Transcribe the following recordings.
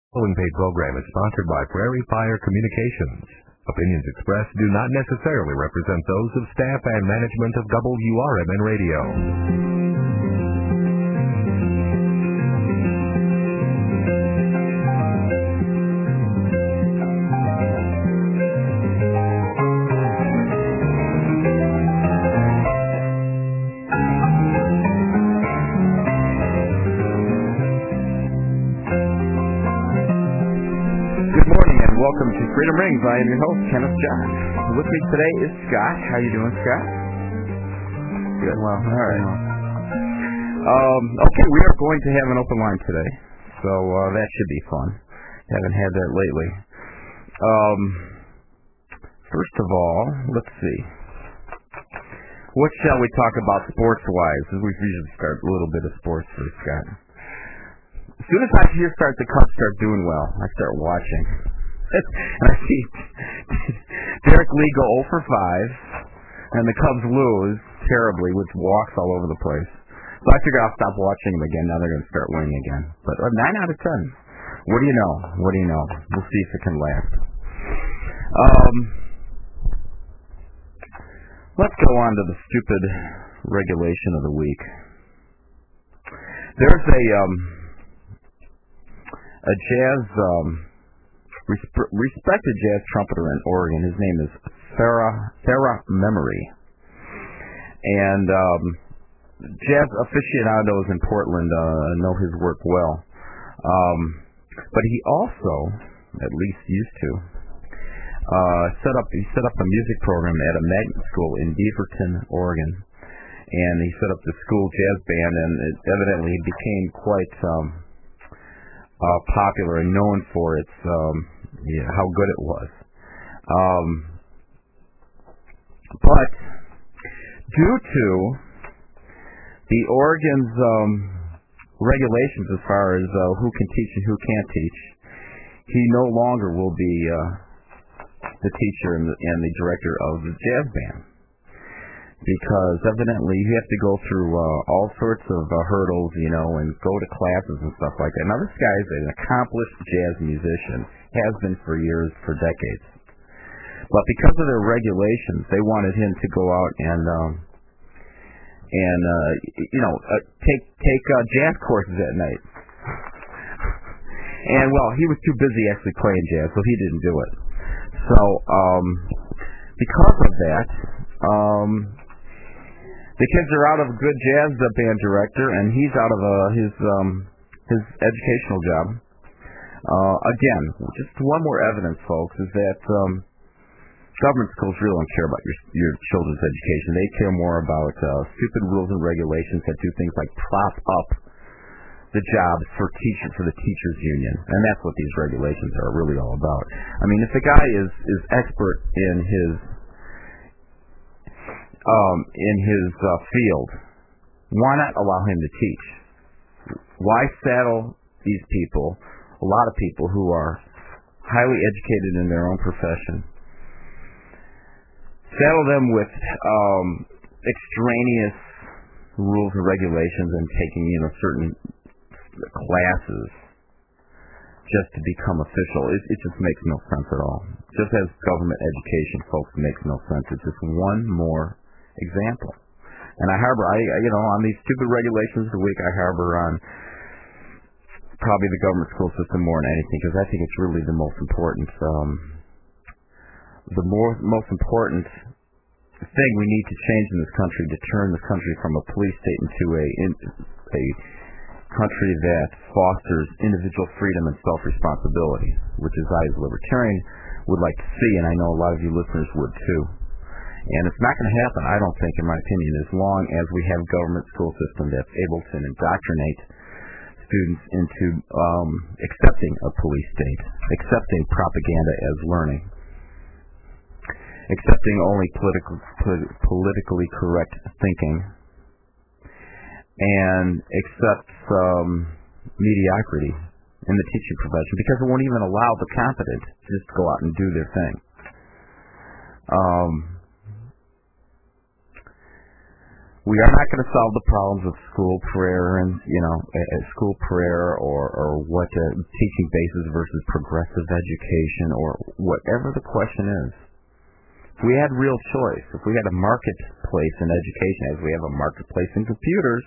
Following paid program is sponsored by Prairie Fire Communications. Opinions expressed do not necessarily represent those of staff and management of WRMN Radio. Welcome to Freedom Rings. I am your host, Kenneth John. With me today is Scott. How you doing, Scott? Good. Well, all right. Okay, we are going to have an open line today, so that should be fun. Haven't had that lately. First of all, let's see. What shall we talk about sports-wise? We usually start a little bit of sports first, Scott. As soon as I hear the Cubs start doing well, I start watching. And I see Derek Lee go 0 for 5, and the Cubs lose terribly with walks all over the place. So I figure I'll stop watching them again. Now they're going to start winning again. But 9 out of 10. What do you know? What do you know? We'll see if it can last. Let's go on to the stupid regulation of the week. There's a jazz... respected jazz trumpeter in Oregon. His name is Sarah Memory. And jazz aficionados in Portland know his work well. But he also, at least used to, set up a music program at a magnet school in Beaverton, Oregon. And he set up the school jazz band, and it evidently became quite popular and known for its how good it was. But due to the Oregon's regulations as far as who can teach and who can't teach, he no longer will be the teacher and the director of the jazz band. Because evidently you have to go through all sorts of hurdles, and go to classes and stuff like that. Now this guy is an accomplished jazz musician, has been for years, for decades. But because of their regulations, they wanted him to go out and take jazz courses at night. And well, he was too busy actually playing jazz, so he didn't do it. So because of that, the kids are out of a good jazz band director, and he's out of his educational job. Again, just one more evidence, folks, is that government schools really don't care about your children's education. They care more about stupid rules and regulations that do things like prop up the jobs for the teachers union, and that's what these regulations are really all about. I mean, if the guy is expert in his field, why not allow him to teach? Why saddle these people, a lot of people who are highly educated in their own profession, saddle them with extraneous rules and regulations and taking certain classes just to become official? It just makes no sense at all. Just as government education, folks, makes no sense. It's just one more example. And I harbor, on these stupid regulations of the week, I harbor on probably the government school system more than anything, because I think it's really the most important, most important thing we need to change in this country to turn this country from a police state into a country that fosters individual freedom and self-responsibility, which is I, as a libertarian, would like to see, and I know a lot of you listeners would too. And it's not going to happen, I don't think, in my opinion, as long as we have a government school system that's able to indoctrinate students into accepting a police state, accepting propaganda as learning, accepting only politically correct thinking, and accepts mediocrity in the teaching profession, because it won't even allow the competent to just go out and do their thing. We are not going to solve the problems of school prayer and, school prayer or what teaching basis versus progressive education or whatever the question is. If we had real choice, if we had a marketplace in education as we have a marketplace in computers,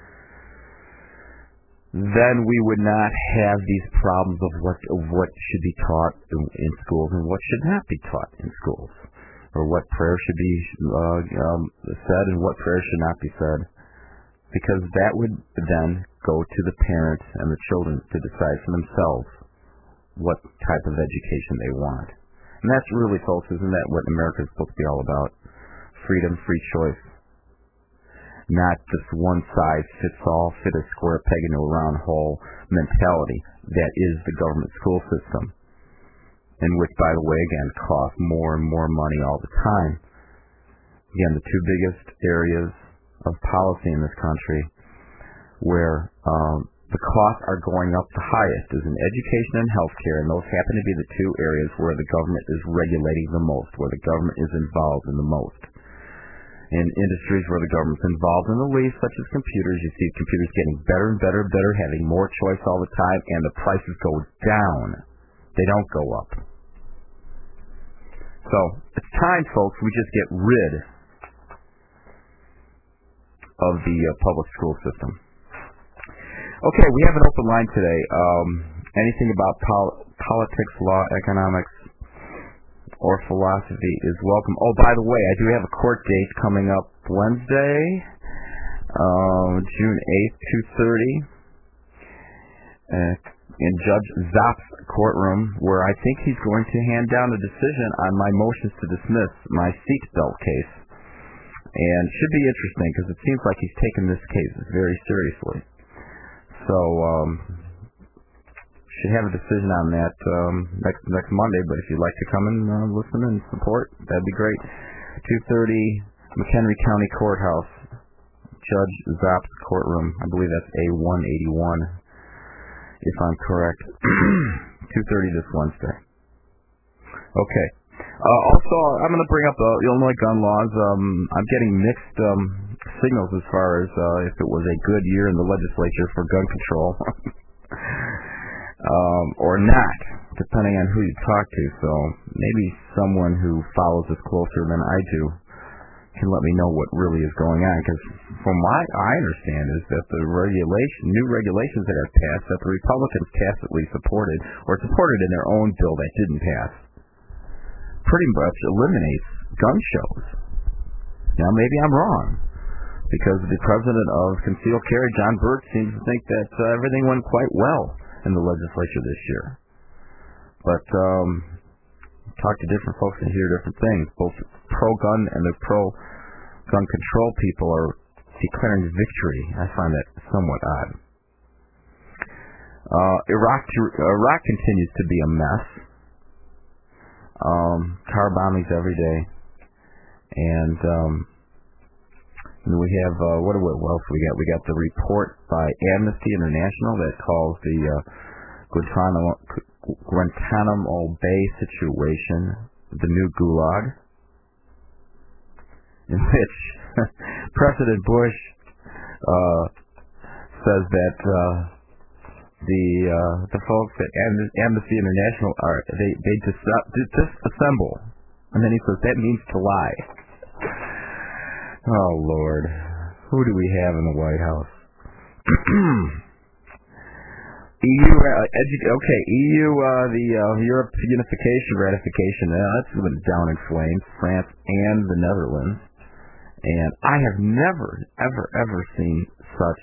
then we would not have these problems of what should be taught in schools and what should not be taught in schools, or what prayer should be said and what prayer should not be said, because that would then go to the parents and the children to decide for themselves what type of education they want. And that's really, folks, isn't that what America is supposed to be all about? Freedom, free choice. Not just one size fits all, fit a square peg into a round hole mentality that is the government school system, in which, by the way, again, costs more and more money all the time. Again, the two biggest areas of policy in this country where the costs are going up the highest is in education and healthcare, and those happen to be the two areas where the government is regulating the most, where the government is involved in the most. In industries where the government's involved in the least, such as computers, you see computers getting better and better and better, having more choice all the time, and the prices go down. They don't go up. So, it's time, folks, we just get rid of the public school system. Okay, we have an open line today. Anything about politics, law, economics, or philosophy is welcome. Oh, by the way, I do have a court date coming up Wednesday, June 8th, 2:30, in Judge Zopp's courtroom, where I think he's going to hand down a decision on my motions to dismiss my seatbelt case. And it should be interesting, because it seems like he's taken this case very seriously. So, should have a decision on that next Monday, but if you'd like to come and listen and support, that'd be great. 2:30, McHenry County Courthouse, Judge Zopp's courtroom. I believe that's A181, if I'm correct. 2:30 this Wednesday. Okay. Also, I'm going to bring up the Illinois gun laws. I'm getting mixed signals as far as if it was a good year in the legislature for gun control. Or not, depending on who you talk to. So maybe someone who follows this closer than I do can let me know what really is going on. Because from what I understand is that the new regulations that have passed, that the Republicans tacitly supported, or supported in their own bill that didn't pass, pretty much eliminates gun shows. Now, maybe I'm wrong, because the president of concealed carry, John Burt, seems to think that everything went quite well in the legislature this year. But talk to different folks and hear different things. Both pro-gun and the pro-gun control people are declaring victory. I find that somewhat odd. Iraq continues to be a mess. Car bombings every day. And we have, what else we got? We got the report by Amnesty International that calls the Guantanamo Bay situation the new Gulag, in which President Bush says that the folks at Amnesty International they disassemble, and then he says that means to lie. Oh, Lord. Who do we have in the White House? EU, the Europe unification ratification, that's been down in flames, France and the Netherlands. And I have never, ever seen such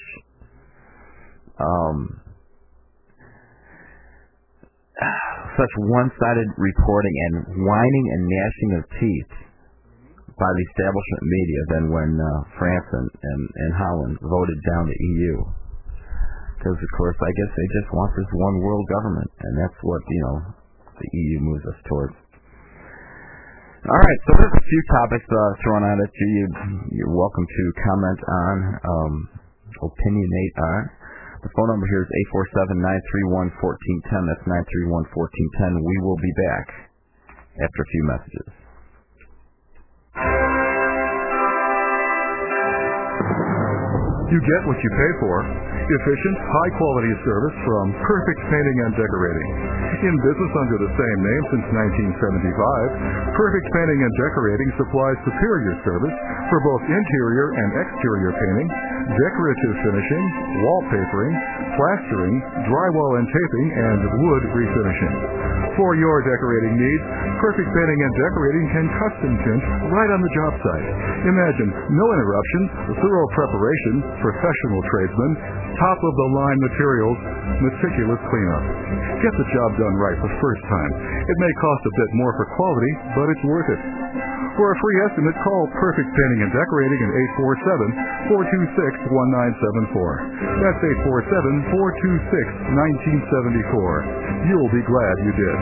one-sided reporting and whining and gnashing of teeth by the establishment media than when France and Holland voted down the EU. Because, of course, I guess they just want this one world government, and that's what, the EU moves us towards. All right, so there's a few topics thrown out at you. You're welcome to comment on, opinionate on. The phone number here is 847-931-1410. That's 931-1410. We will be back after a few messages. You get what you pay for. Efficient, high-quality service from Perfect Painting and Decorating. In business under the same name since 1975, Perfect Painting and Decorating supplies superior service for both interior and exterior painting, decorative finishing, wallpapering, plastering, drywall and taping, and wood refinishing. For your decorating needs, Perfect Painting and Decorating can custom tint right on the job site. Imagine no interruptions, thorough preparation, professional tradesmen, top-of-the-line materials, meticulous cleanup. Get the job done right the first time. It may cost a bit more for quality, but it's worth it. For a free estimate, call Perfect Painting and Decorating at 847-426-1974. That's 847-426-1974. You'll be glad you did.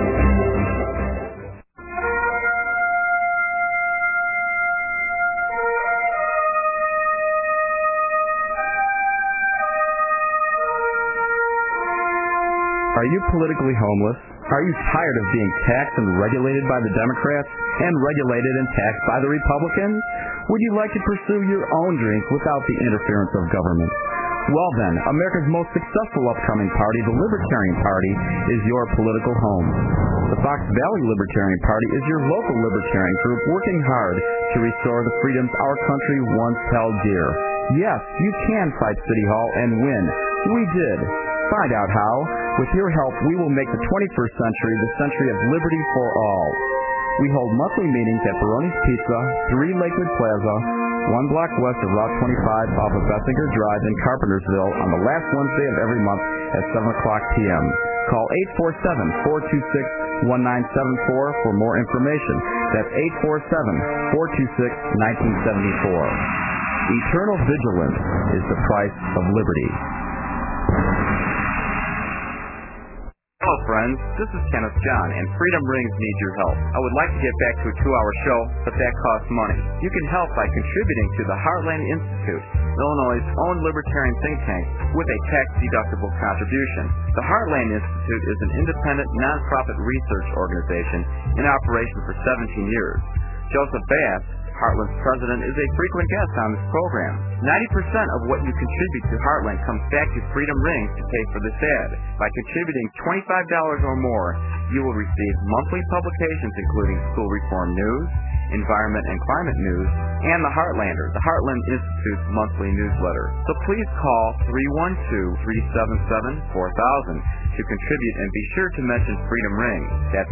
Are you politically homeless? Are you tired of being taxed and regulated by the Democrats and regulated and taxed by the Republicans? Would you like to pursue your own dreams without the interference of government? Well then, America's most successful upcoming party, the Libertarian Party, is your political home. The Fox Valley Libertarian Party is your local libertarian group working hard to restore the freedoms our country once held dear. Yes, you can fight City Hall and win. We did. Find out how. With your help, we will make the 21st century the century of liberty for all. We hold monthly meetings at Baroni's Pizza, 3 Lakewood Plaza, 1 block west of Route 25 off of Bessinger Drive in Carpentersville on the last Wednesday of every month at 7 o'clock p.m. Call 847-426-1974 for more information. That's 847-426-1974. Eternal vigilance is the price of liberty. Hello friends, this is Kenneth John, and Freedom Rings needs your help. I would like to get back to a 2-hour show, but that costs money. You can help by contributing to the Heartland Institute, Illinois' own libertarian think tank, with a tax-deductible contribution. The Heartland Institute is an independent, non-profit research organization in operation for 17 years. Joseph Bass, Heartland's president, is a frequent guest on this program. 90% of what you contribute to Heartland comes back to Freedom Rings to pay for this ad. By contributing $25 or more, you will receive monthly publications including school reform news, environment and climate news, and The Heartlander, the Heartland Institute's monthly newsletter. So please call 312-377-4000 to contribute, and be sure to mention Freedom Rings. That's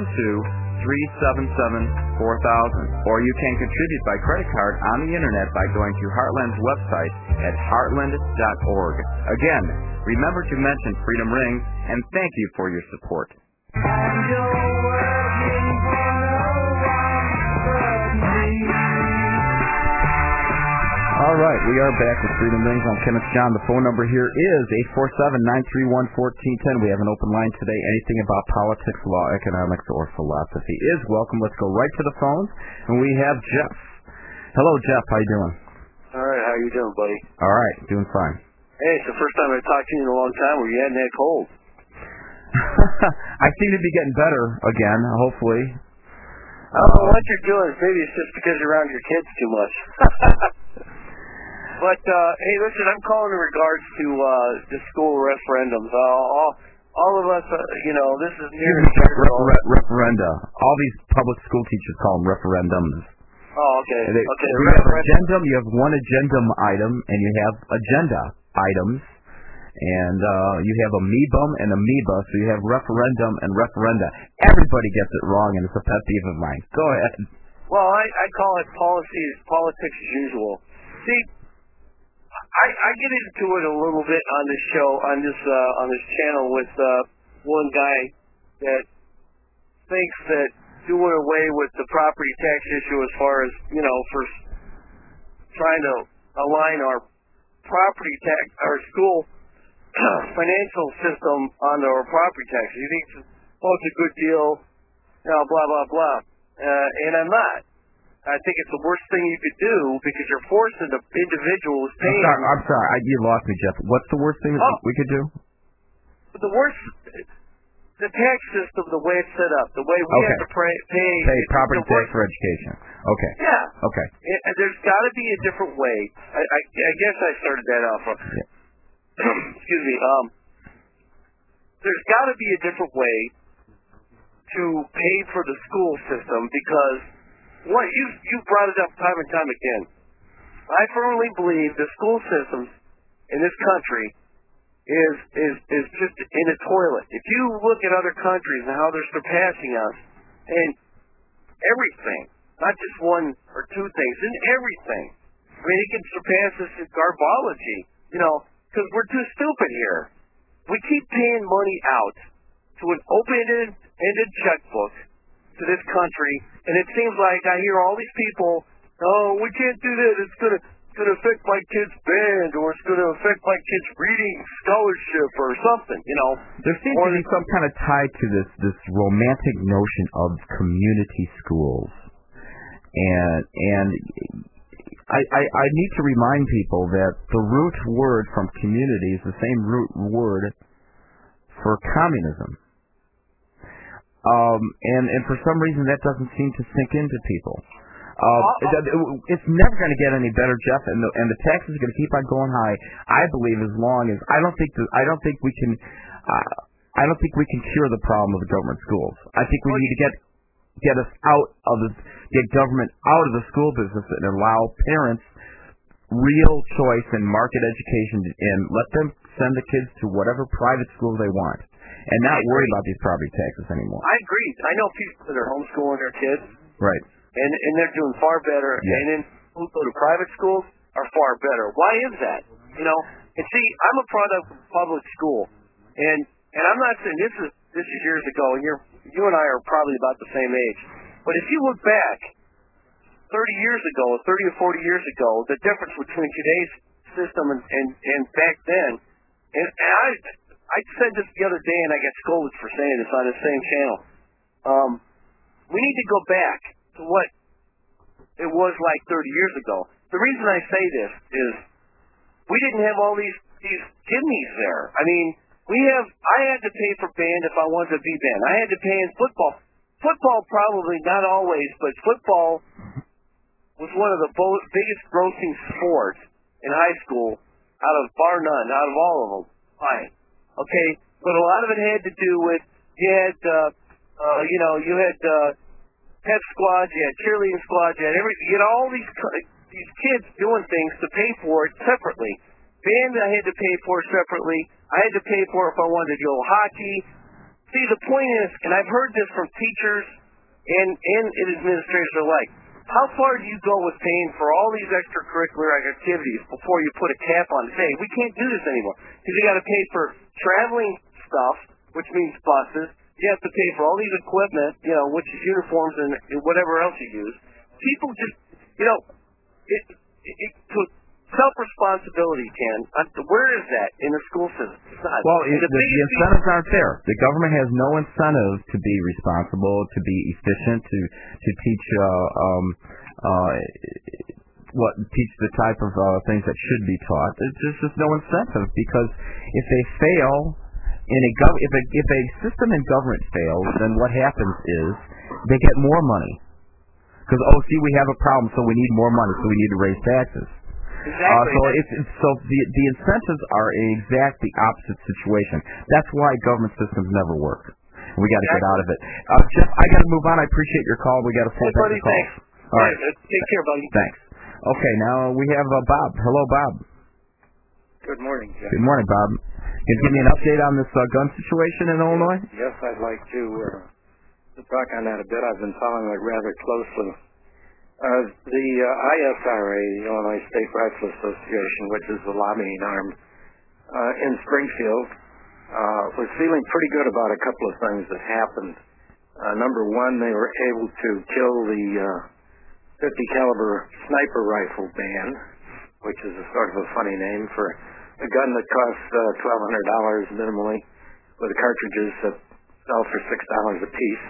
312-377-4000. Or you can contribute by credit card on the internet by going to Heartland's website at heartland.org. Again, remember to mention Freedom Rings, and thank you for your support. All right, we are back with Freedom Rings. I'm Kenneth John. The phone number here is 847-931-1410. We have an open line today. Anything about politics, law, economics, or philosophy is welcome. Let's go right to the phones. And we have Jeff. Hello, Jeff. How you doing? All right. How you doing, buddy? All right. Doing fine. Hey, it's the first time I've talked to you in a long time where you hadn't had cold. I seem to be getting better again, hopefully. I don't know what you're doing. Maybe it's just because you're around your kids too much. But, hey, listen, I'm calling in regards to the school referendums. All of us, this is near referenda. All these public school teachers call them referendums. Oh, okay. You have agendum, you have one agendum item, and you have agenda items, and you have amoebum and amoeba, so you have referendum and referenda. Everybody gets it wrong, and it's a pet peeve of mine. Go ahead. Well, I call it politics as usual. See, I get into it a little bit on this show, on this channel with one guy that thinks that doing away with the property tax issue as far as, for trying to align our property tax, our school financial system onto our property taxes. He thinks, it's a good deal, blah, blah, blah. And I'm not. I think it's the worst thing you could do because you're forcing the individuals paying. I'm sorry. You lost me, Jeff. What's the worst thing that we could do? The the tax system, the way it's set up, the way we have to pay property tax for education. Okay. Yeah. Okay. And there's got to be a different way. I guess I started that off. Excuse me. There's got to be a different way to pay for the school system because what you brought it up time and time again. I firmly believe the school systems in this country is just in a toilet. If you look at other countries and how they're surpassing us in everything, not just one or two things, in everything. I mean, it can surpass us in garbology, because we're too stupid here. We keep paying money out to an open-ended checkbook to this country, and it seems like I hear all these people, oh, we can't do that, it's going to affect my kid's band, or it's going to affect my kid's reading scholarship, or something, There seems to be some kind of tie to this romantic notion of community schools. And I need to remind people that the root word from community is the same root word for communism. And for some reason that doesn't seem to sink into people. It's never going to get any better, Jeff, and the taxes are going to keep on going high. I believe as long as I don't think we can cure the problem of the government schools. I think we need to get government out of the school business and allow parents real choice in market education and let them send the kids to whatever private school they want and not worry about these property taxes anymore. I agree. I know people that are homeschooling their kids. Right. And they're doing far better. Yeah. And then who go to private schools are far better. Why is that? And see, I'm a product of public school. And I'm not saying this is years ago, and you and I are probably about the same age. But if you look back 30 years ago, 30 or 40 years ago, the difference between today's system and back then, and I said this the other day, and I got scolded for saying this on the same channel. We need to go back to what it was like 30 years ago. The reason I say this is we didn't have all these kidneys there. I mean, I had to pay for band if I wanted to be band. I had to pay in football. Football probably not always, but football was one of the biggest grossing sports in high school out of bar none, out of all of them. Fine. Okay, but a lot of it had to do with you had pep squads, you had cheerleading squads, you had all these kids doing things to pay for it separately. Band I had to pay for separately. I had to pay for it if I wanted to go hockey. See, the point is, and I've heard this from teachers and administrators alike, how far do you go with paying for all these extracurricular activities before you put a cap on and say, we can't do this anymore? Because you got to pay for traveling stuff, which means buses. You have to pay for all these equipment, which is uniforms and whatever else you use. People just, self-responsibility, Ken. Where is that in the school system? It's not. Well, the incentives aren't there. The government has no incentive to be responsible, to be efficient, to teach teach the type of things that should be taught. There's just no incentive because if they fail. If a system in government fails, then what happens is they get more money. Because, we have a problem, so we need more money, so we need to raise taxes. Exactly. So the incentives are exact the opposite situation. That's why government systems never work. We got to get out of it. Jeff, I got to move on. I appreciate your call. We got to full back the call. Thanks. All right. Take care, buddy. Thanks. Okay, now we have Bob. Hello, Bob. Good morning, Jeff. Good morning, Bob. Can you give me an update on this gun situation in Illinois? Yes, I'd like to talk on that a bit. I've been following it rather closely. The ISRA, the Illinois State Rifle Association, which is the lobbying arm in Springfield, was feeling pretty good about a couple of things that happened. Number one, they were able to kill the 50 caliber sniper rifle ban, which is a sort of a funny name for a gun that costs $1,200 minimally, with cartridges that sell for $6 a piece.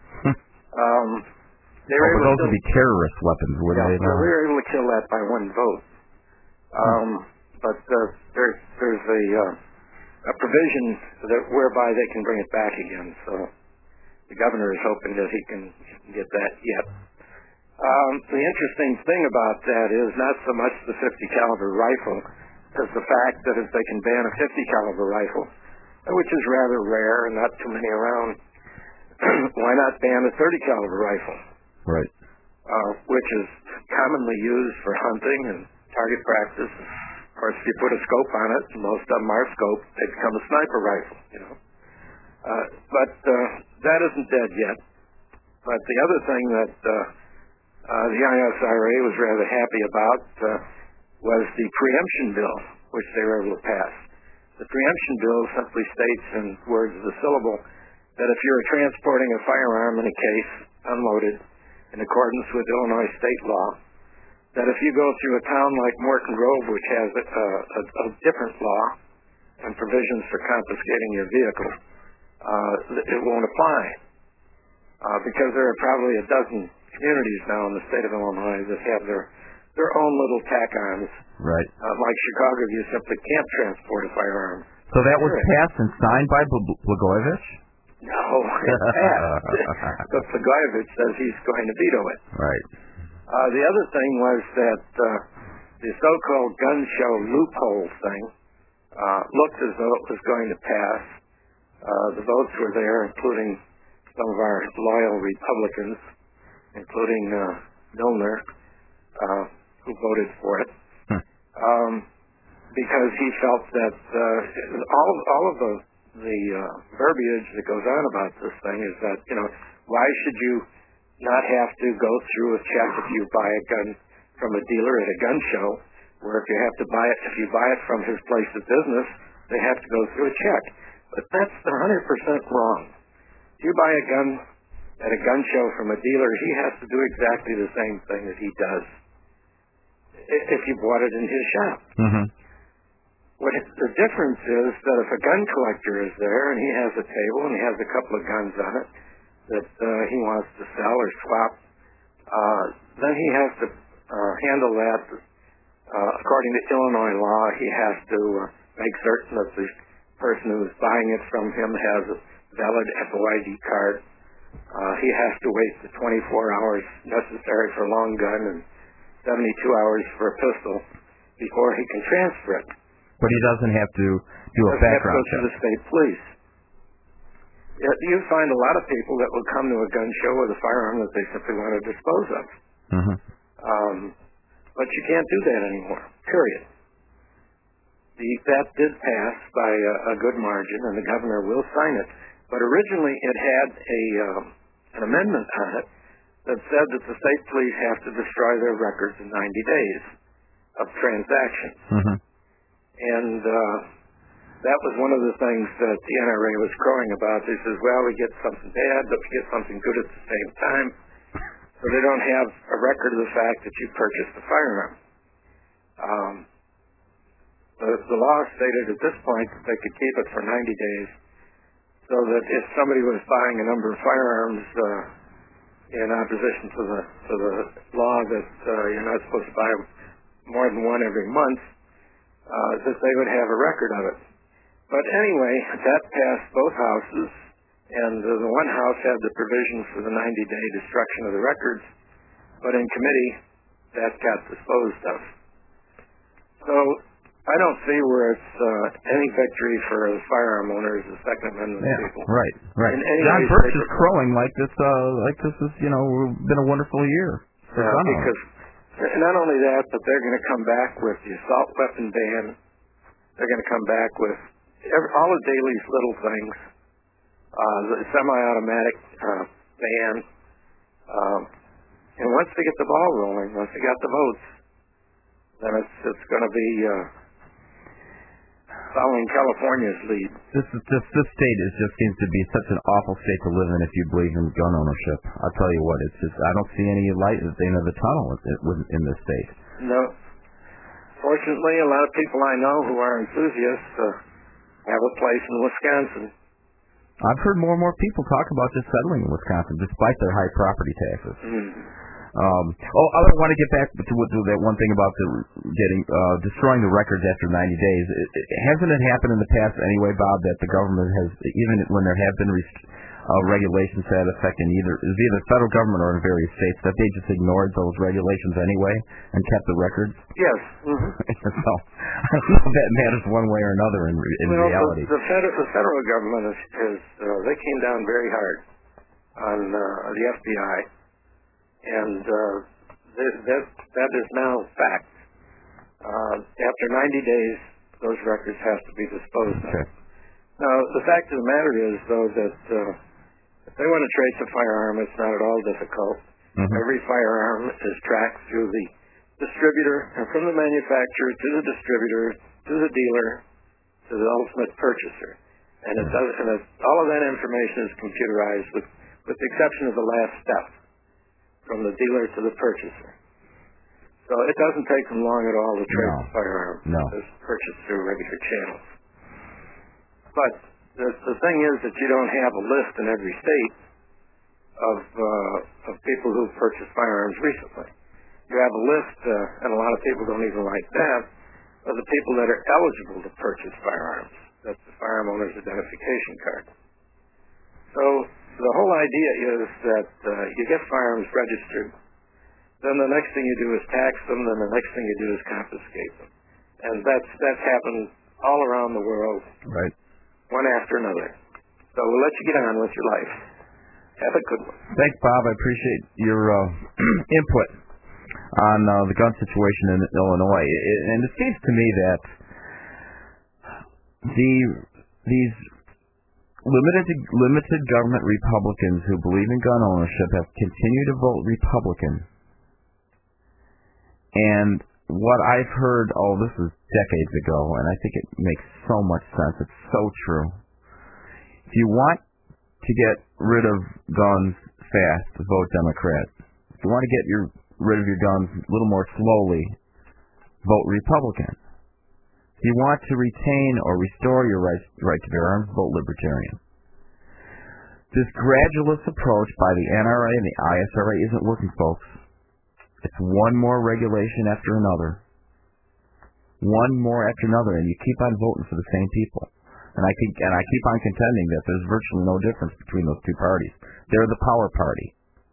Those would be terrorist weapons, would they? We were able to kill that by one vote. But there's a provision whereby they can bring it back again. So the governor is hoping that he can get that yet. The interesting thing about that is not so much the 50 caliber rifle as the fact that if they can ban a 50 caliber rifle, which is rather rare and not too many around, why not ban a 30 caliber rifle? Right. Which is commonly used for hunting and target practice. Of course, if you put a scope on it, most of them are scoped, they become a sniper rifle, you know. But that isn't dead yet. But the other thing that the ISRA was rather happy about was the preemption bill, which they were able to pass. The preemption bill simply states in words of the syllable that if you're transporting a firearm in a case, unloaded, in accordance with Illinois state law, that if you go through a town like Morton Grove, which has a different law and provisions for confiscating your vehicle, it won't apply. Because there are probably a dozen communities now in the state of Illinois that have their own little tack-ons. Right. Like Chicago, you simply can't transport a firearm. So that was passed and signed by Blagojevich? No, it's passed. But Blagojevich says he's going to veto it. Right. The other thing was that the so-called gun show loophole thing looked as though it was going to pass. The votes were there, including some of our loyal Republicans, including Milner, who voted for it, because he felt that all of the verbiage that goes on about this thing is that, you know, why should you not have to go through a check if you buy a gun from a dealer at a gun show, where if you buy it from his place of business, they have to go through a check. But that's 100% wrong. If you buy a gun at a gun show from a dealer, he has to do exactly the same thing that he does if you bought it in his shop. Mm-hmm. The difference is that if a gun collector is there and he has a table and he has a couple of guns on it that he wants to sell or swap, then he has to handle that. According to Illinois law, he has to make certain that the person who is buying it from him has a valid FOID card. He has to wait the 24 hours necessary for a long gun and 72 hours for a pistol before he can transfer it. But he doesn't have to do a background check. He has to go to the state police. You find a lot of people that will come to a gun show with a firearm that they simply want to dispose of. Mm-hmm. But you can't do that anymore, period. That did pass by a good margin, and the governor will sign it. But originally it had an amendment on it that said that the state police have to destroy their records in 90 days of transactions. Mm-hmm. And that was one of the things that the NRA was crowing about. They says, well, we get something bad, but we get something good at the same time. So they don't have a record of the fact that you purchased the firearm. The law stated at this point that they could keep it for 90 days, so that if somebody was buying a number of firearms in opposition to the law that you're not supposed to buy more than one every month, that they would have a record of it. But anyway, that passed both houses, and the one house had the provisions for the 90-day destruction of the records, but in committee, that got disposed of. So I don't see where it's any victory for the firearm owners, the Second Amendment people. Right. John Birch is crowing like this is, been a wonderful year. Because not only that, but they're going to come back with the assault weapon ban. They're going to come back with all of Daley's little things, the semi-automatic ban. And once they get the ball rolling, once they got the votes, then it's going to be following California's lead. This state just seems to be such an awful state to live in if you believe in gun ownership. I'll tell you what, I don't see any light at the end of the tunnel in this state. No. Fortunately, a lot of people I know who are enthusiasts have a place in Wisconsin. I've heard more and more people talk about just settling in Wisconsin, despite their high property taxes. I want to get back to that one thing about destroying the records after 90 days. Hasn't it happened in the past anyway, Bob, that the government has, even when there have been regulations to that effect in either the federal government or in various states, that they just ignored those regulations anyway and kept the records? Yes. So, I don't know if that matters one way or another in reality. The federal government they came down very hard on the FBI, and that is now fact. After 90 days, those records have to be disposed of. Now, the fact of the matter is, though, that if they want to trace a firearm, it's not at all difficult. Every firearm is tracked through the distributor, and from the manufacturer to the distributor, to the dealer, to the ultimate purchaser. And all of that information is computerized with the exception of the last step, from the dealer to the purchaser. So it doesn't take them long at all to trace the firearm. It's purchased through regular channels. But the thing is that you don't have a list in every state of people who purchased firearms recently. You have a list, and a lot of people don't even like that, of the people that are eligible to purchase firearms. That's the firearm owner's identification card. So the whole idea is that you get firearms registered, then the next thing you do is tax them, then the next thing you do is confiscate them. And that's happened all around the world, right, one after another. So we'll let you get on with your life. Have a good one. Thanks, Bob. I appreciate your input on the gun situation in Illinois. And it seems to me that these limited government Republicans who believe in gun ownership have continued to vote Republican. And what I've heard, this is decades ago, and I think it makes so much sense. It's so true. If you want to get rid of guns fast, vote Democrat. If you want to get rid of your guns a little more slowly, vote Republican. If you want to retain or restore your right to bear arms, vote Libertarian. This gradualist approach by the NRA and the ISRA isn't working, folks. It's one more regulation after another. One more after another, and you keep on voting for the same people. And I keep on contending that there's virtually no difference between those two parties. They're the power party.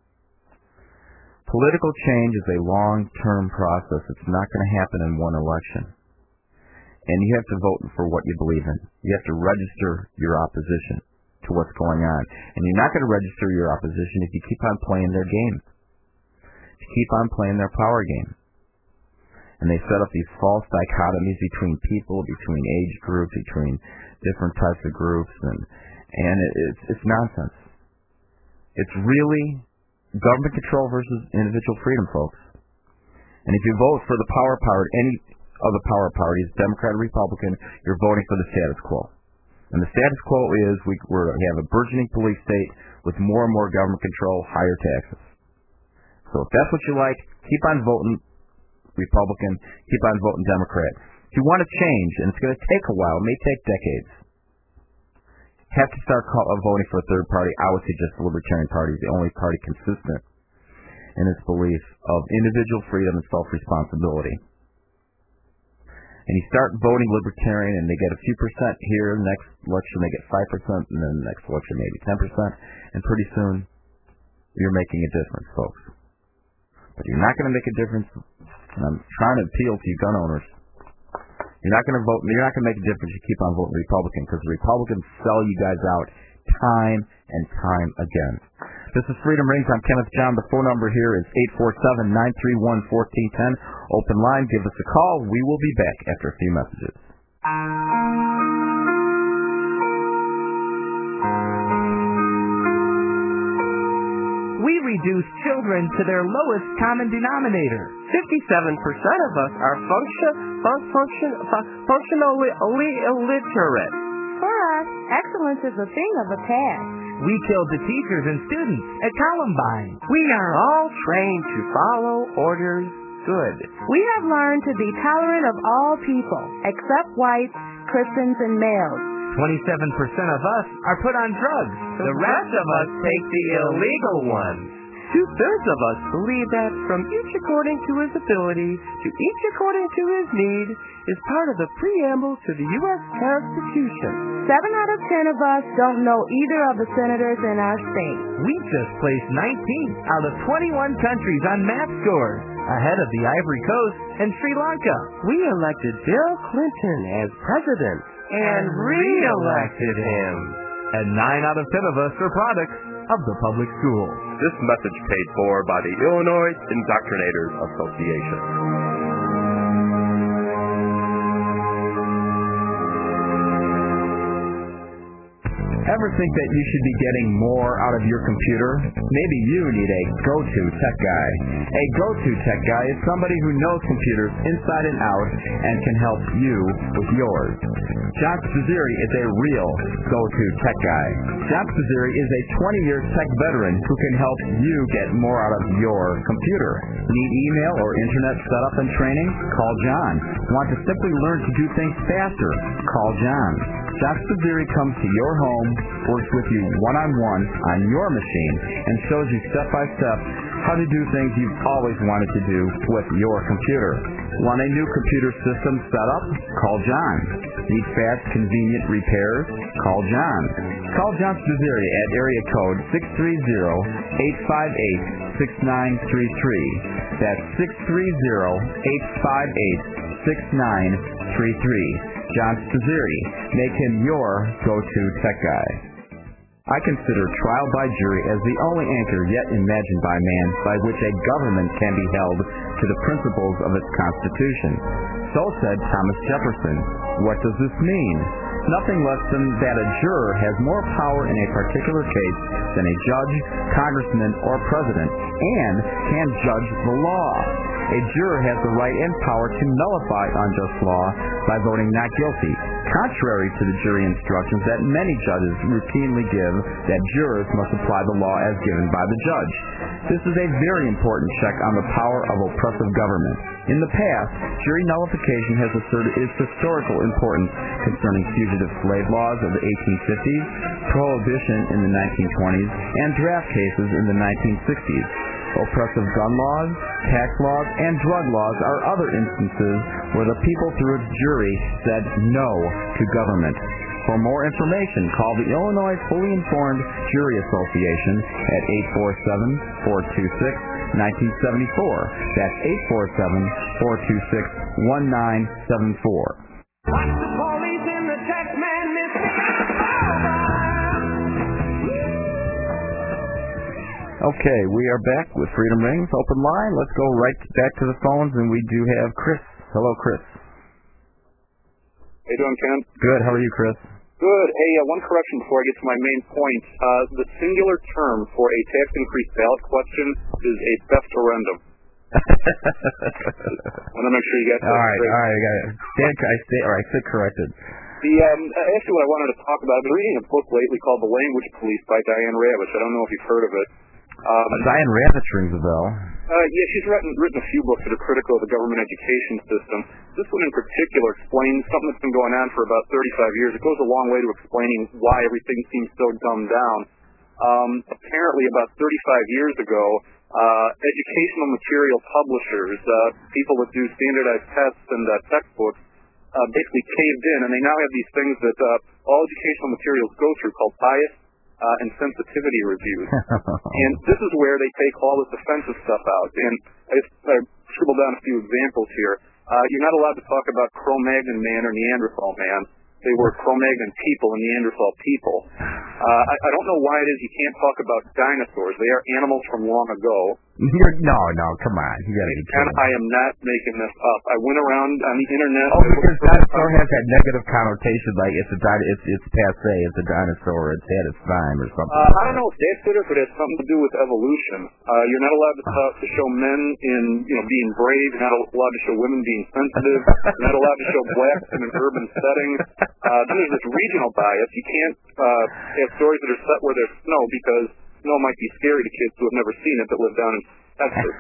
Political change is a long-term process. It's not going to happen in one election. And you have to vote for what you believe in. You have to register your opposition to what's going on. And you're not going to register your opposition if you keep on playing their game. If you keep on playing their power game. And they set up these false dichotomies between people, between age groups, between different types of groups, and it's nonsense. It's really government control versus individual freedom, folks. And if you vote for the power party, any of the power parties, Democrat or Republican, you're voting for the status quo. And the status quo is we have a burgeoning police state with more and more government control, higher taxes. So if that's what you like, keep on voting Republican, keep on voting Democrat. If you want to change, and it's going to take a while, it may take decades, have to start voting for a third party. I would suggest the Libertarian Party is the only party consistent in its belief of individual freedom and self-responsibility. And you start voting Libertarian, and they get a few percent here. The next election, they get 5%, and then the next election, maybe 10%. And pretty soon, you're making a difference, folks. But you're not going to make a difference. And I'm trying to appeal to you gun owners. You're not going to vote. You're not going to make a difference. You keep on voting Republican because the Republicans sell you guys out time and time again. This is Freedom Rings. I'm Kenneth John. The phone number here is 847-931-1410. Open line. Give us a call. We will be back after a few messages. We reduce children to their lowest common denominator. 57% of us are functionally illiterate. For us, excellence is a thing of the past. We killed the teachers and students at Columbine. We are all trained to follow orders good. We have learned to be tolerant of all people, except whites, Christians, and males. 27% of us are put on drugs. The rest of us take the illegal ones. 2/3 of us believe that from each according to his ability to each according to his need is part of the preamble to the U.S. Constitution. 7 out of 10 of us don't know either of the senators in our state. We just placed 19th out of 21 countries on math scores, ahead of the Ivory Coast and Sri Lanka. We elected Bill Clinton as president and re-elected him. And 9 out of 10 of us are products of the public schools. This message paid for by the Illinois Indoctrinators Association. Ever think that you should be getting more out of your computer? Maybe you need a go-to tech guy. A go-to tech guy is somebody who knows computers inside and out and can help you with yours. John Spizzirri is a real go-to tech guy. John Spizzirri is a 20-year tech veteran who can help you get more out of your computer. Need email or internet setup and training? Call John. Want to simply learn to do things faster? Call John. John Spizzirri comes to your home, works with you one-on-one on your machine, and shows you step-by-step how to do things you've always wanted to do with your computer. Want a new computer system set up? Call John. Need fast, convenient repairs? Call John. Call John Spizzirri at area code 630-858-6933. That's 630-858-6933. John Spizzirri. Make him your go-to tech guy. I consider trial by jury as the only anchor yet imagined by man by which a government can be held to the principles of its Constitution. So said Thomas Jefferson. What does this mean? Nothing less than that a juror has more power in a particular case than a judge, congressman, or president, and can judge the law. A juror has the right and power to nullify unjust law by voting not guilty, contrary to the jury instructions that many judges routinely give that jurors must apply the law as given by the judge. This is a very important check on the power of oppressive government. In the past, jury nullification has asserted its historical importance concerning fugitive slave laws of the 1850s, prohibition in the 1920s, and draft cases in the 1960s. Oppressive gun laws, tax laws, and drug laws are other instances where the people through its jury said no to government. For more information, call the Illinois Fully Informed Jury Association at 847-426-1974. That's 847-426-1974. Okay, we are back with Freedom Rings Open Line. Let's go right back to the phones, and we do have Chris. Hello, Chris. How you doing, Ken? Good. How are you, Chris? Good. Hey, one correction before I get to my main point. The singular term for a tax increase ballot question is a theftorendum. I want to make sure you got that. All right. I stood corrected. Actually, what I wanted to talk about, I've been reading a book lately called The Language Police by Diane Ravitch. I don't know if you've heard of it. Diane Ravitch rings a bell. Yeah, she's written a few books that are critical of the government education system. This one in particular explains something that's been going on for about 35 years. It goes a long way to explaining why everything seems so dumbed down. Apparently, about 35 years ago, educational material publishers, people that do standardized tests and textbooks, basically caved in, and they now have these things that all educational materials go through called bias and sensitivity reviews. And this is where they take all this offensive stuff out. And I scribbled down a few examples here. You're not allowed to talk about Cro-Magnon man or Neanderthal man. They were Cro-Magnon people and Neanderthal people. I don't know why it is you can't talk about dinosaurs. They are animals from long ago. No, come on. You gotta be kidding. I am not making this up. I went around on the internet. Oh, because dinosaur has that negative connotation, like it's passe, it's a dinosaur, it's had its time or something. I don't know if that's it or if it has something to do with evolution. You're not allowed to show men in being brave. You're not allowed to show women being sensitive. You're not allowed to show blacks in an urban setting. Then there's this regional bias. You can't have stories that are set where there's snow because snow might be scary to kids who have never seen it that live down in Texas.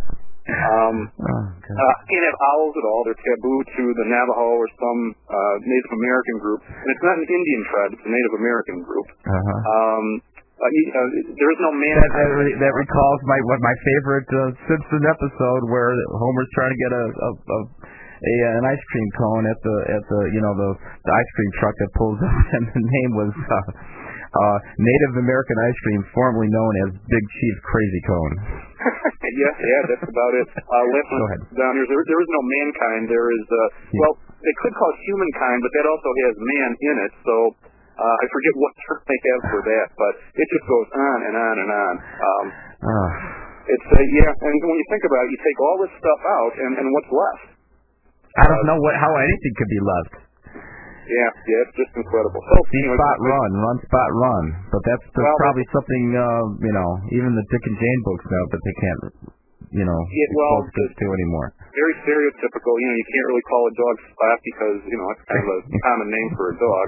Can't have owls at all. They're taboo to the Navajo or some Native American group. And it's not an Indian tribe. It's a Native American group. There is no mankind. That recalls my favorite Simpson episode where Homer's trying to get an ice cream cone at the the ice cream truck that pulls up, and the name was Native American Ice Cream, formerly known as Big Chief Crazy Cone. Yeah, that's about it. Go ahead. Down here, there is no mankind. There is, well, they could call it humankind, but that also has man in it, so I forget what term they have for that, but it just goes on and on and on. It's, and when you think about it, you take all this stuff out, and what's left? I don't know how anything could be left. Yeah, it's just incredible. Spot run. But that's probably something, even the Dick and Jane books know that they can't, expose this to anymore. Very stereotypical. You can't really call a dog Spot because, it's kind of a common name for a dog.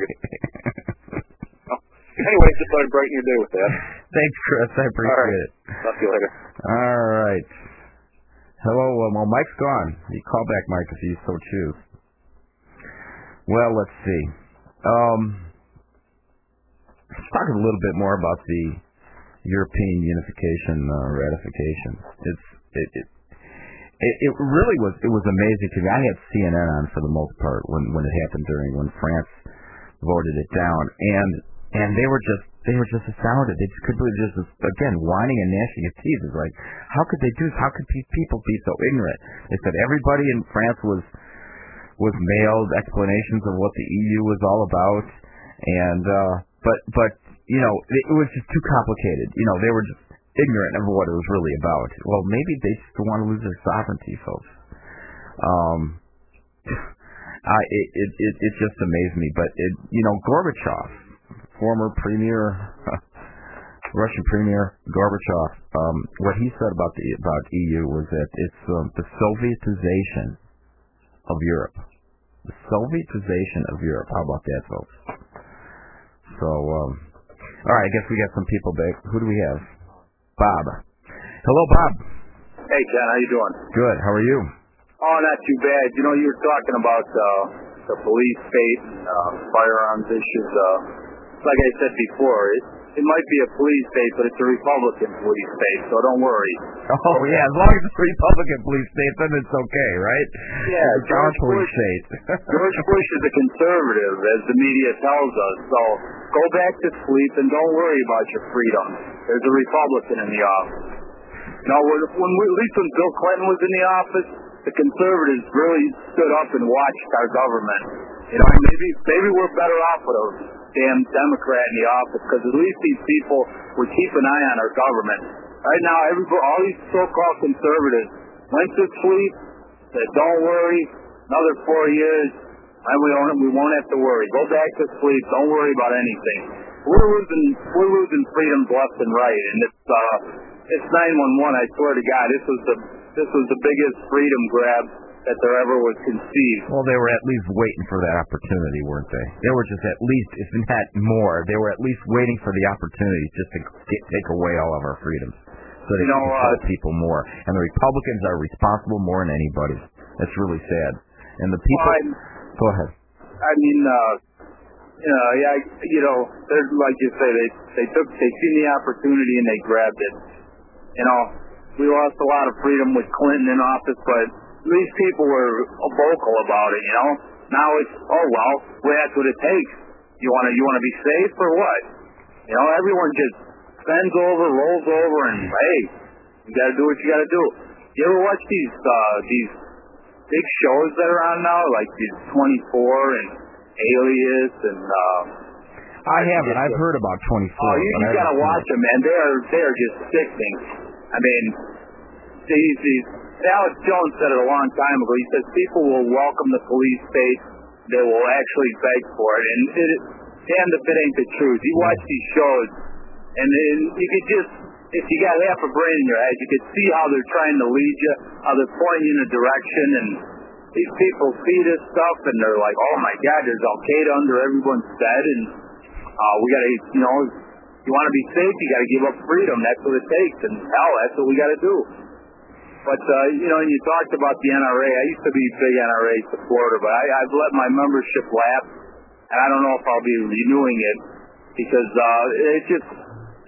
Anyway, just thought I'd brighten your day with that. Thanks, Chris. I appreciate it. Talk to you later. All right. Hello. Well, Mike's gone. You call back, Mike, if you so choose. Well, let's see. Let's talk a little bit more about the European unification ratification. It really was amazing to me. I had CNN on for the most part when it happened when France voted it down, and they were just astounded. They could just again whining and gnashing of teeth. It's like, how could they do this? How could people be so ignorant? They said everybody in France was mailed explanations of what the EU was all about, and but it was just too complicated. They were just ignorant of what it was really about. Well, maybe they just want to lose their sovereignty, folks. It just amazed me. But Gorbachev, former Russian premier Gorbachev, what he said about EU was that it's the Sovietization of Europe. The Sovietization of Europe. How about that, folks? So, all right, I guess we got some people back. Who do we have? Bob. Hello, Bob. Hey, Ken, how you doing? Good. How are you? Oh, not too bad. You were talking about the police state and firearms issues. Like I said before, it might be a police state, but it's a Republican police state, so don't worry. Oh, yeah, as long as it's a Republican police state, then it's okay, right? Yeah, George Bush state. George Bush is a conservative, as the media tells us, so go back to sleep and don't worry about your freedom. There's a Republican in the office. At least when Bill Clinton was in the office, the conservatives really stood up and watched our government. Maybe we're better off with a damn Democrat in the office, because at least these people would keep an eye on our government. Right now, all these so-called conservatives went to sleep, said, don't worry, another 4 years, and we won't have to worry. Go back to sleep, don't worry about anything. We're losing freedoms left and right, and it's 911. I swear to God, this was the biggest freedom grab that there ever was conceived. Well, they were at least waiting for that opportunity, weren't they? They were just at least, if not more, they were at least waiting for the opportunity just to take away all of our freedoms so they can control people more. And the Republicans are responsible more than anybody. That's really sad. And the people... Go ahead. I mean, they're, like you say, they seen the opportunity and they grabbed it. We lost a lot of freedom with Clinton in office, but these people were vocal about it, Now it's, that's what it takes. You want to be safe or what? Everyone just bends over, rolls over, and hey, you got to do what you got to do. You ever watch these big shows that are on now, like these 24 and Alias and I haven't. I've heard about 24. Oh, you got to watch them, man. They are just sickening. I mean, Alex Jones said it a long time ago. He says people will welcome the police state. They will actually beg for it. And damned if it ain't the truth. You watch these shows, and then you could just, if you got half a brain in your head, you could see how they're trying to lead you, how they're pointing you in a direction, and these people see this stuff, and they're like, oh my God, there's Al-Qaeda under everyone's bed, and we got to, you want to be safe, you got to give up freedom. That's what it takes, and hell, that's what we got to do. But, and you talked about the NRA. I used to be a big NRA supporter, but I've let my membership lapse, and I don't know if I'll be renewing it because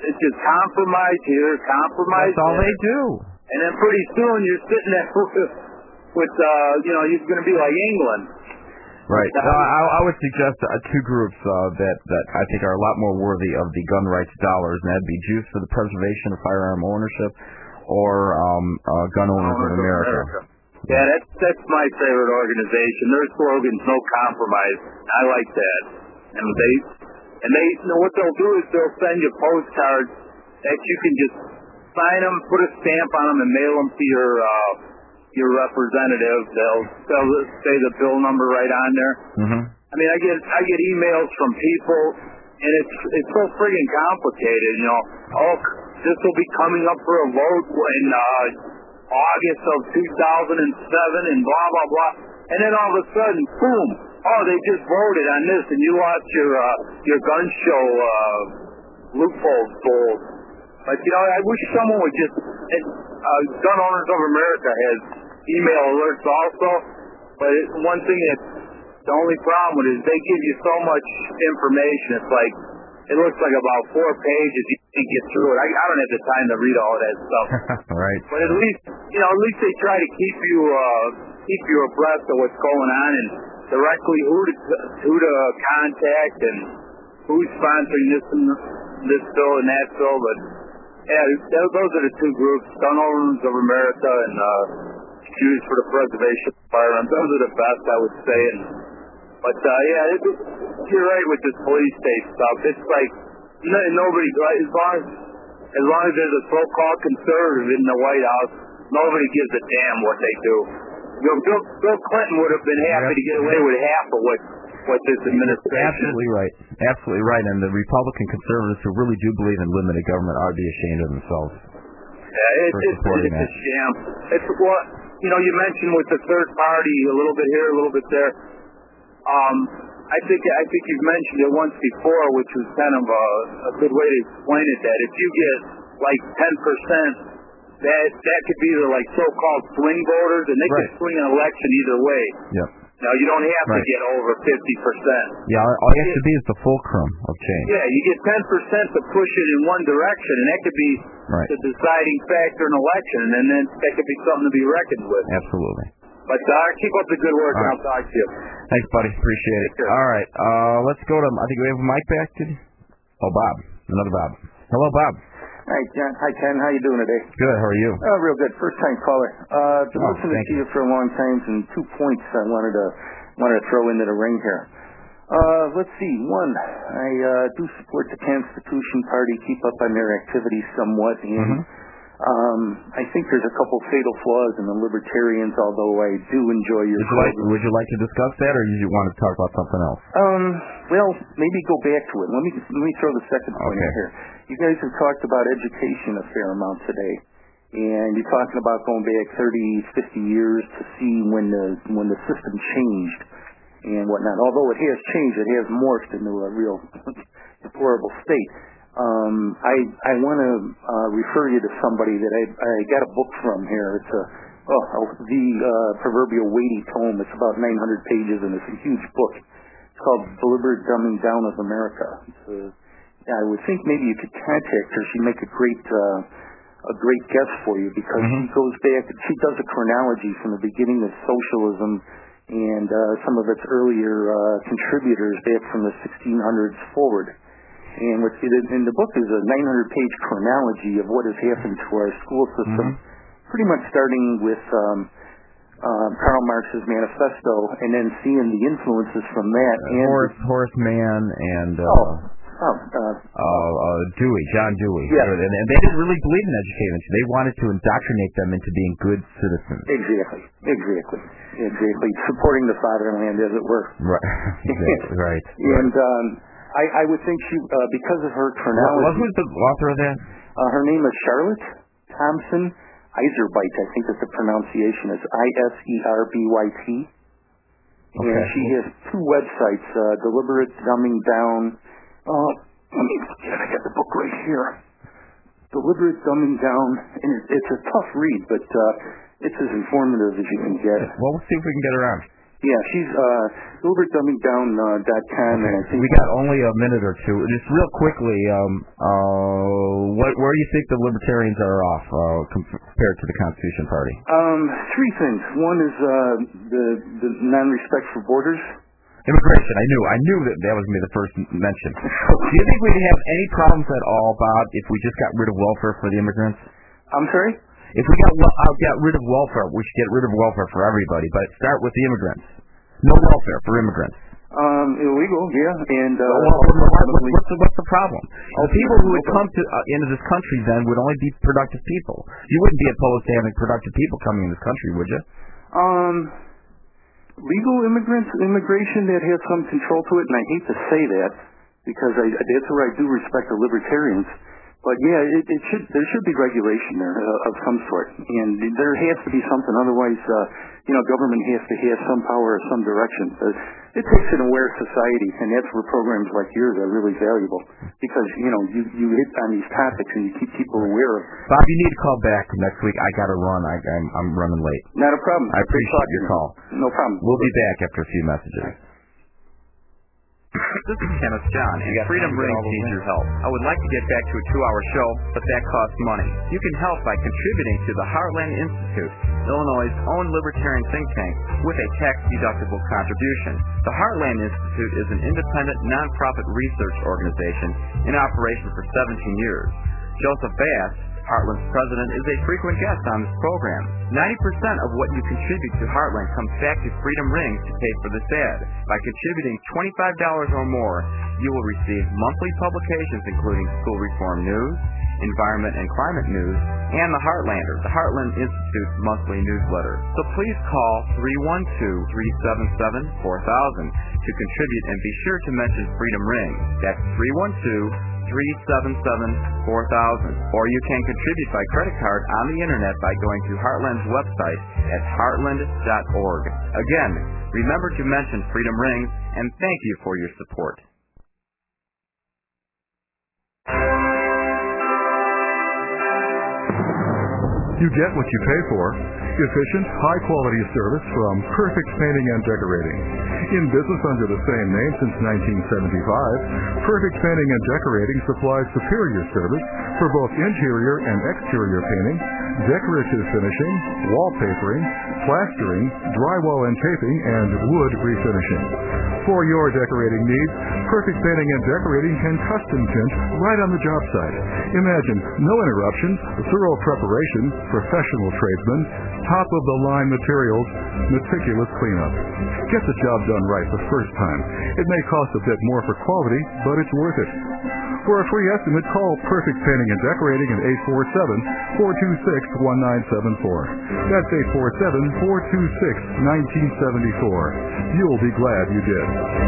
It's just compromise here, compromise That's all there. they do. And then pretty soon you're sitting there with you're going to be like England. Right. I would suggest two groups that I think are a lot more worthy of the gun rights dollars, and that'd be Jews for the Preservation of Firearm Ownership or Gun Owners of America. Yeah, that's my favorite organization. Their slogan's no compromise. I like that. And they what they'll do is they'll send you postcards that you can just sign them, put a stamp on them, and mail them to your representative. They'll say the bill number right on there. Mm-hmm. I mean, I get emails from people, and it's so friggin' complicated. This will be coming up for a vote in August of 2007, and blah blah blah. And then all of a sudden, boom! Oh, they just voted on this, and you lost your gun show loophole gold. But I wish someone would just. Gun Owners of America has email alerts also, but one thing that the only problem with it is they give you so much information. It's like it looks like about 4 pages. You can't get through it. I don't have the time to read all of that stuff. Right. But at least they try to keep you abreast of what's going on and directly who to contact and who's sponsoring this bill and that bill. But yeah, those are the two groups: Gun Owners of America and Jews for the Preservation of Firearms. Those are the best, I would say. But you're right with this police state stuff. It's like nobody, as long as there's a so-called conservative in the White House, nobody gives a damn what they do. Bill Clinton would have been happy to get away with half of what this administration. Absolutely right. And the Republican conservatives who really do believe in limited government ought to be ashamed of themselves. Yeah, it's a sham. It's what you mentioned with the third party, a little bit here, a little bit there. I think you've mentioned it once before, which was kind of a good way to explain it. That if you get like 10%, that could be the like so-called swing voters, and they could swing an election either way. Yep. Now you don't have to get over 50%. Yeah, all you have to be is the fulcrum of change. Yeah, you get 10% to push it in one direction, and that could be the deciding factor in an election, and then that could be something to be reckoned with. Absolutely. But keep up the good work, and I'll talk to you. Thanks, buddy. Appreciate it. All right, let's go to. I think we have a mic back to. Oh, Bob. Another Bob. Hello, Bob. Hi, John. Hi, Ken. How you doing today? Good. How are you? Oh, real good. First time caller. Been listening to you for a long time, and 2 points I wanted to throw into the ring here. Let's see. One, I do support the Constitution Party. Keep up on their activities somewhat, and I think there's a couple fatal flaws in the Libertarians. Although I do enjoy your. Would you like to discuss that, or you want to talk about something else? Well, maybe go back to it. Let me throw the second point in here. You guys have talked about education a fair amount today, and you're talking about going back 30, 50 years to see when the system changed and whatnot. Although it has changed, it has morphed into a real deplorable state. I want to refer you to somebody that I got a book from here. It's the proverbial weighty tome. It's about 900 pages, and it's a huge book. It's called Deliberate Dumbing Down of America. I would think maybe you could contact her. She'd make a great guest for you because she goes back. She does a chronology from the beginning of socialism and some of its earlier contributors back from the 1600s forward. And what's in the book is a 900-page chronology of what has happened to our school system, pretty much starting with Karl Marx's Manifesto, and then seeing the influences from that. Horace Mann and John Dewey. Yeah. And they didn't really believe in education. They wanted to indoctrinate them into being good citizens. Exactly. Supporting the fatherland, as it were. Right. Exactly. Right. And I would think she, because of her chronology. Who's the author of that? Her name is Charlotte Thompson Iserbyt. I think that the pronunciation is Iserbyt. Okay. And she has 2 websites, Deliberate Dumbing Down. Let me look at it. I got the book right here. Deliberate Dumbing Down. And it's a tough read, but it's as informative as you can get. Well, we'll see if we can get around. Yeah, she's LibertDumbingDown.com. Okay. We got only a minute or two. Just real quickly, where do you think the Libertarians are off compared to the Constitution Party? Three things. One is the non-respect for borders. Immigration. I knew that was going to be the first mention. Do you think we'd have any problems at all, Bob, if we just got rid of welfare for the immigrants? I'm sorry? If we got rid of welfare, we should get rid of welfare for everybody, but start with the immigrants. No welfare for immigrants. Illegal, yeah. And what's the problem? The people who would come into this country then would only be productive people. You wouldn't be opposed to having productive people coming in this country, would you? Legal immigration that has some control to it, and I hate to say that because that's where I do respect the libertarians. But yeah, there should be regulation there of some sort, and there has to be something. Otherwise, government has to have some power or some direction. It takes an aware society, and that's where programs like yours are really valuable because you hit on these topics and you keep people aware of. Bob, you need to call back next week. I got to run. I'm running late. Not a problem. I appreciate your call. No problem. We'll be back after a few messages. This is Kenneth John, and Freedom Rings needs your help. I would like to get back to a 2-hour show, but that costs money. You can help by contributing to the Heartland Institute, Illinois' own libertarian think tank, with a tax-deductible contribution. The Heartland Institute is an independent, nonprofit research organization in operation for 17 years. Joseph Bass, Heartland's president, is a frequent guest on this program. 90% of what you contribute to Heartland comes back to Freedom Rings to pay for this ad. By contributing $25 or more, you will receive monthly publications including school reform news, environment and climate news, and the Heartlander, the Heartland Institute's monthly newsletter. So please call 312-377-4000 to contribute, and be sure to mention Freedom Rings. That's 312-377-4000. Or you can contribute by credit card on the internet by going to Heartland's website at heartland.org. Again, remember to mention Freedom Rings, and thank you for your support. You get what you pay for. Efficient, high-quality service from Perfect Painting and Decorating. In business under the same name since 1975, Perfect Painting and Decorating supplies superior service for both interior and exterior painting, decorative finishing, wallpapering, plastering, drywall and taping, and wood refinishing. For your decorating needs, Perfect Painting and Decorating can custom tint right on the job site. Imagine no interruptions, thorough preparation, professional tradesmen, top-of-the-line materials, meticulous cleanup. Get the job done right the first time. It may cost a bit more for quality, but it's worth it. For a free estimate, call Perfect Painting and Decorating at 847-426-1974. That's 847-426-1974. You'll be glad you did.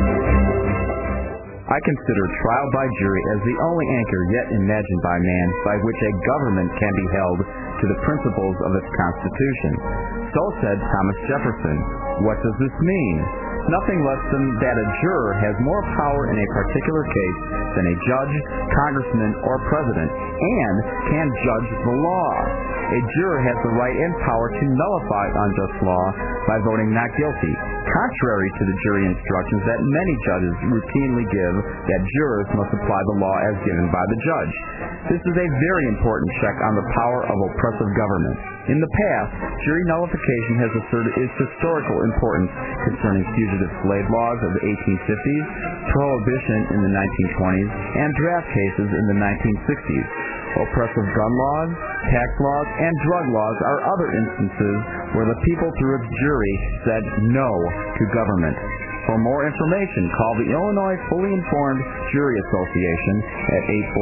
I consider trial by jury as the only anchor yet imagined by man by which a government can be held to the principles of its Constitution. So said Thomas Jefferson. What does this mean? Nothing less than that a juror has more power in a particular case than a judge, congressman, or president, and can judge the law. A juror has the right and power to nullify unjust law by voting not guilty, contrary to the jury instructions that many judges routinely give that jurors must apply the law as given by the judge. This is a very important check on the power of oppressive government. In the past, jury nullification has asserted its historical importance concerning fugitive slave laws of the 1850s, prohibition in the 1920s, and draft cases in the 1960s. Oppressive gun laws, tax laws, and drug laws are other instances where the people through its jury said no to government. For more information, call the Illinois Fully Informed Jury Association at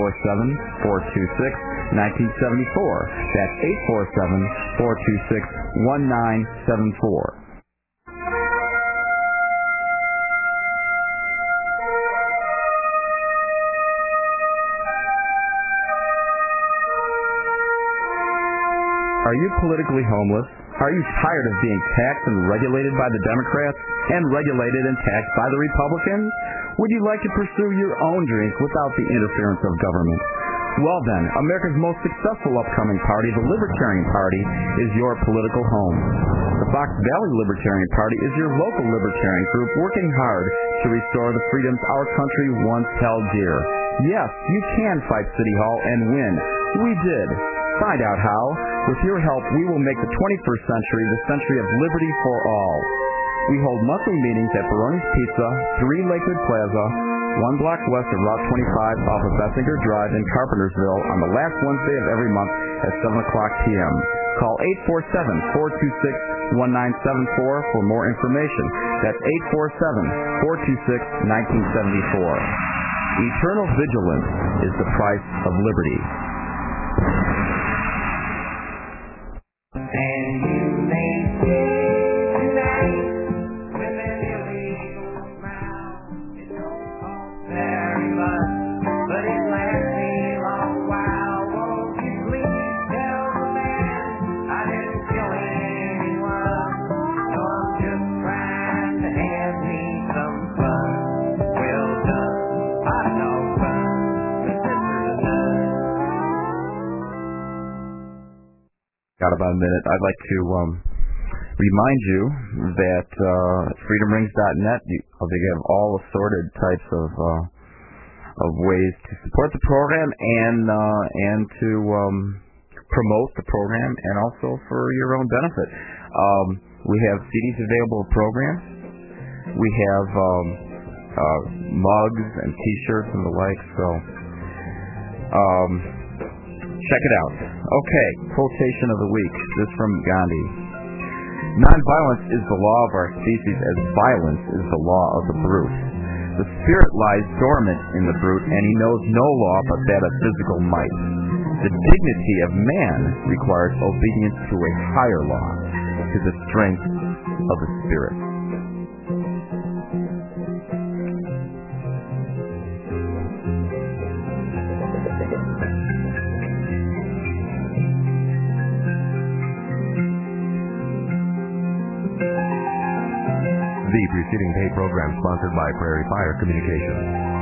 847-426-1974. That's 847-426-1974. Are you politically homeless? Are you tired of being taxed and regulated by the Democrats and regulated and taxed by the Republicans? Would you like to pursue your own dreams without the interference of government? Well then, America's most successful upcoming party, the Libertarian Party, is your political home. The Fox Valley Libertarian Party is your local libertarian group working hard to restore the freedoms our country once held dear. Yes, you can fight City Hall and win. We did. Find out how. With your help, we will make the 21st century the century of liberty for all. We hold monthly meetings at Baroni's Pizza, 3 Lakewood Plaza, 1 block west of Route 25 off of Bessinger Drive in Carpentersville on the last Wednesday of every month at 7 o'clock p.m. Call 847-426-1974 for more information. That's 847-426-1974. Eternal vigilance is the price of liberty. And you may say tonight, with an illegal smile, it don't cost very much, but it lasts me a long while. Won't you please tell the man I didn't kill anyone? No, I'm just trying to have me some fun. Well done, hot dog fun, the sister's done. Got about a minute. I'd like to remind you that freedomrings.net, they have all assorted types of ways to support the program and to promote the program, and also for your own benefit. We have CDs available of programs. We have mugs and T-shirts and the like. So check it out. Okay, quotation of the week. This from Gandhi. Nonviolence is the law of our species as violence is the law of the brute. The spirit lies dormant in the brute, and he knows no law but that of physical might. The dignity of man requires obedience to a higher law, to the strength of the spirit. The preceding paid program sponsored by Prairie Fire Communications.